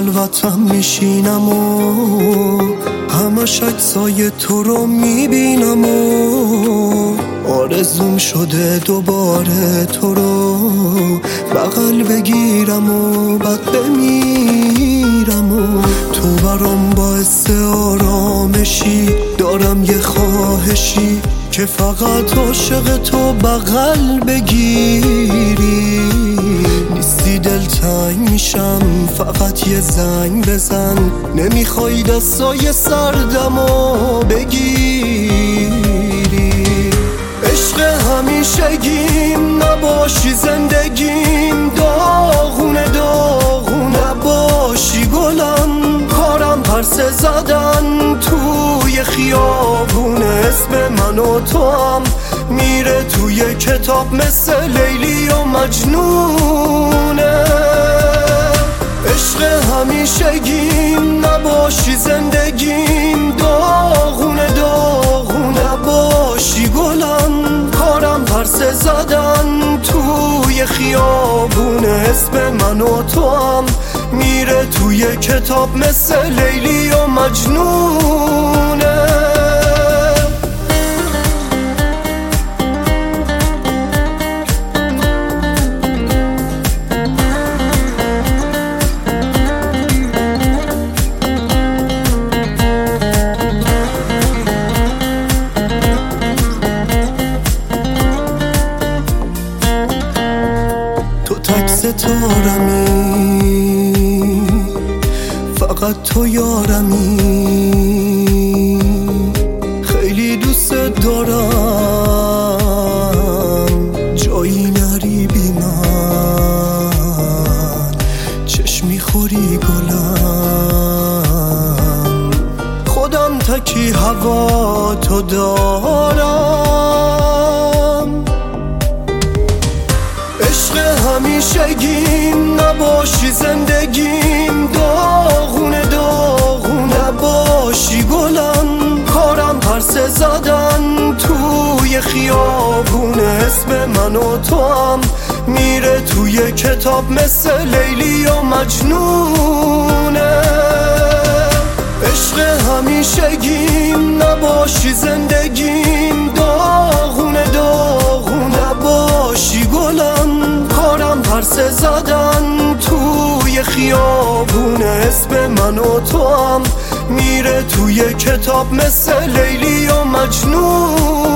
خلوتم میشینم و همش عکسای تو رو میبینم و آرزوم شده دوباره تو رو بغل بگیرم و بعد بمیرم و تو برام باعث آرامشی، دارم یه خواهشی که فقط عاشق تو بغل بگیری. نیستی دلتنگ میشم فقط یه زنگ بزن، نمیخوای دستای سردمو بگیری. عشق همیشگیم نباشی زندگیم، داغونه داغونه نباشی گلم، کارم پرسه زدن توی خیابونه. اسم من و تو هم میره توی کتاب مثل لیلی و مجنونه. عشق همیشگیم نباشی زندگیم، داغونه داغونه نباشی گلم، کارم پرسه زدن توی خیابونه. اسم من و تو هم میره توی کتاب مثل لیلی و مجنونه. تک ستارمی، فقط تو یارمی، خیلی دوست دارم، جایی نری بی من، چشم میخوری گلم، خودم تکی هوا تو دارم. عشق همیشگیم نباشی زندگیم، داغونه داغونه نباشی گلم، کارم پرسه زدن توی خیابونه. اسم من و تو هم میره توی کتاب مثل لیلی و مجنونه. عشق همیشگیم نباشی زندگیم، داغونه داغونه نباشی گلم، کارم پرسه زدن توی خیابونه. اسم من و تو هم میره توی کتاب مثل لیلی و مجنون.